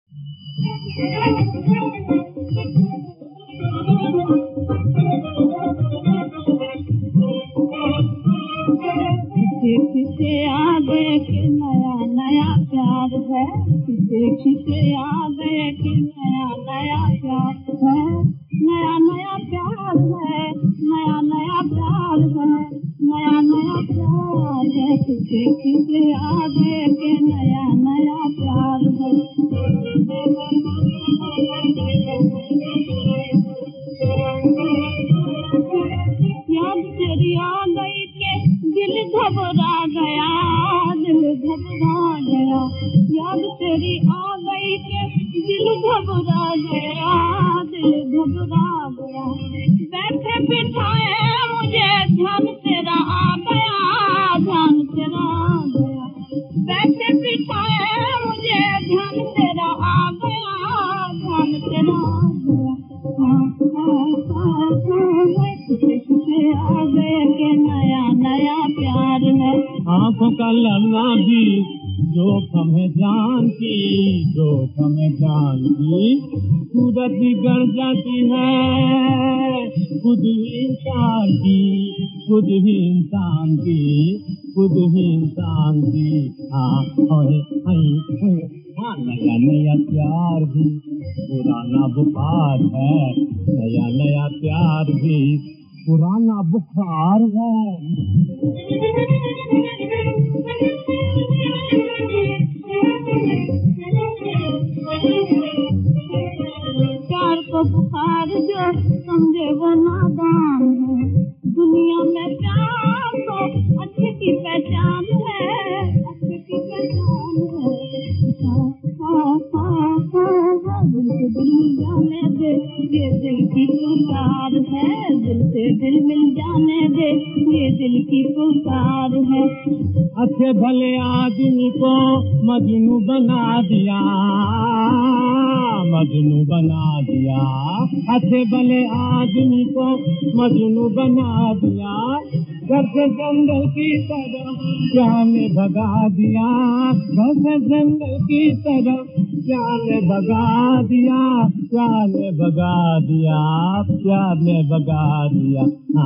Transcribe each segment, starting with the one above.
खिसे आ गए कि नया नया प्यार है, खिसे आ गए कि नया नया प्यार है, नया नया प्यार है, नया नया प्यार है, नया नया प्यार है, खिसे आ गए कि नया नया प्यार है। याद तेरी आ गई के दिल घबरा गया, दिल घबरा गया, याद तेरी आ गई के दिल घबरा गया, दिल घबरा गया, बैठे बिठाए मुझे ध्यान तेरा आ गया, ध्यान तेरा आ गया, बैठे बिठाए मुझे ध्यान तेरा आ गया, ध्यान तेरा आ गया, आ गए के नया नया प्यार है। आंखों का ललना भी जोखम है जान की, जोखम है जान की, सूरत बिगड़ जाती है खुद ही इंसान की, खुद ही इंसान की, खुद ही इंसान की। नया नया प्यार भी पुराना बुखार है, नया नया प्यार भी पुराना बुखार है। प्यार को बुखार जो समझे वो नादान है, दुनिया में प्यार को अच्छे की पहचान है, अच्छे की पहचान है। दिल से दिल मिल जाने दे, ये दिल की पुकार है, दिल से दिल मिल जाने दे, ये दिल की पुकार है। अच्छे भले आदमी को मजनू बना दिया, मजनू बना दिया, अच्छे भले आदमी को मजनू बना दिया, घर से जंगल की तरफ जाने भगा दिया, घर से जंगल की तरफ जाने भगा दिया, जाने भगा दिया, जाने भगा दिया।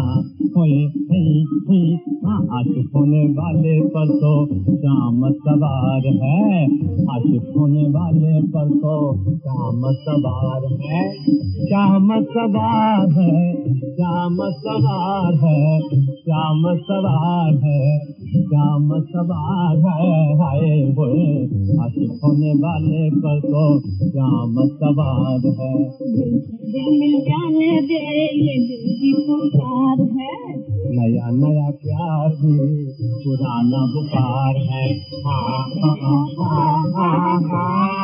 आशिक होने वाले पर तो शाम सवार है, आशिक होने वाले पर तो शाम सवार है, शाम सवार है, शाम सवार है, शाम सवार है, शाम सवार है। हाय होए आशिक होने वाले पर तो शाम सवार है। दिल मिल जाने दे, ये दिल की पुकार है, नया नया प्यार भी पुराना बुखार है।